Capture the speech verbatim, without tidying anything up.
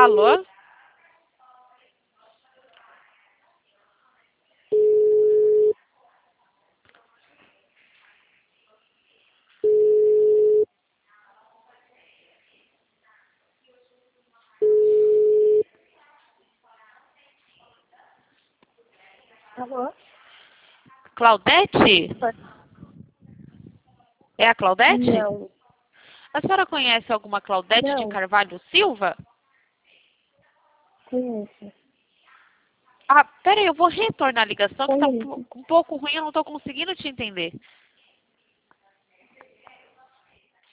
Alô? Alô? Claudete? É a Claudete? Não. A senhora conhece alguma Claudete de Não. Carvalho Silva? Conheço. Ah, peraí, eu vou retornar a ligação que tá um, Conheço. po- um pouco ruim, eu não tô conseguindo te entender.